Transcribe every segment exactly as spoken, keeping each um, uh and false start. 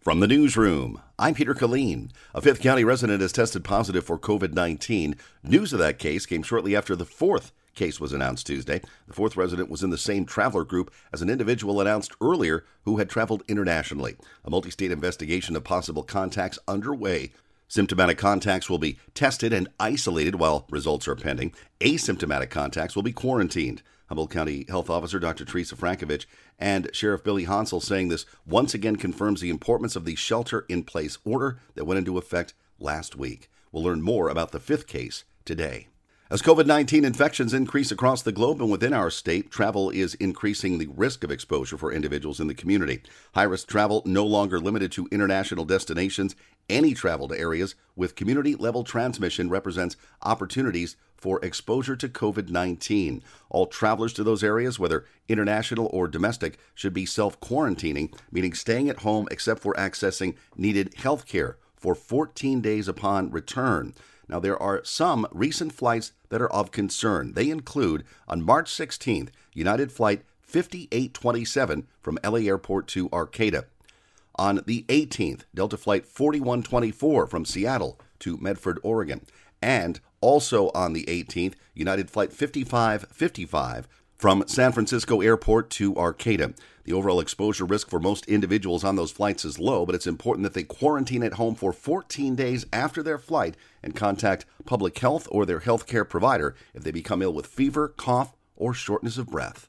From the newsroom, I'm Peter Killeen. A Fifth County resident has tested positive for covid nineteen. News of that case came shortly after the fourth case was announced Tuesday. The fourth resident was in the same traveler group as an individual announced earlier who had traveled internationally. A multi-state investigation of possible contacts underway. Symptomatic contacts will be tested and isolated while results are pending. Asymptomatic contacts will be quarantined. Humboldt County Health Officer Doctor Teresa Frankovich and Sheriff Billy Hansel saying this once again confirms the importance of the shelter-in-place order that went into effect last week. We'll learn more about the fifth case today. As covid nineteen infections increase across the globe and within our state, travel is increasing the risk of exposure for individuals in the community. High-risk travel no longer limited to international destinations. Any travel to areas with community-level transmission represents opportunities for exposure to covid nineteen. All travelers to those areas, whether international or domestic, should be self-quarantining, meaning staying at home except for accessing needed health care for fourteen days upon return. Now, there are some recent flights that are of concern. They include, on March sixteenth, United Flight fifty-eight twenty-seven from L A Airport to Arcata. On the eighteenth, Delta Flight forty-one twenty-four from Seattle to Medford, Oregon. And also on the eighteenth, United Flight fifty-five fifty-five from San Francisco Airport to Arcata. The overall exposure risk for most individuals on those flights is low, but it's important that they quarantine at home for fourteen days after their flight and contact public health or their health care provider if they become ill with fever, cough, or shortness of breath.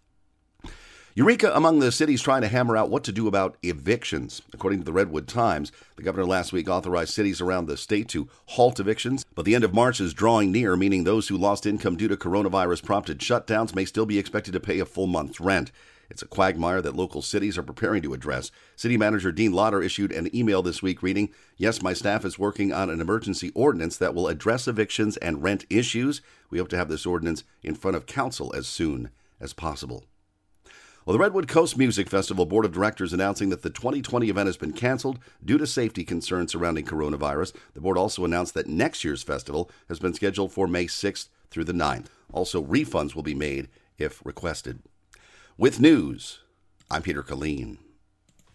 Eureka among the cities trying to hammer out what to do about evictions. According to the Redwood Times, the governor last week authorized cities around the state to halt evictions, but the end of March is drawing near, meaning those who lost income due to coronavirus-prompted shutdowns may still be expected to pay a full month's rent. It's a quagmire that local cities are preparing to address. City Manager Dean Lauder issued an email this week reading, "Yes, my staff is working on an emergency ordinance that will address evictions and rent issues. We hope to have this ordinance in front of council as soon as possible." Well, the Redwood Coast Music Festival Board of Directors announcing that the twenty twenty event has been canceled due to safety concerns surrounding coronavirus. The board also announced that next year's festival has been scheduled for May sixth through the ninth. Also, refunds will be made if requested. With news, I'm Peter Killeen.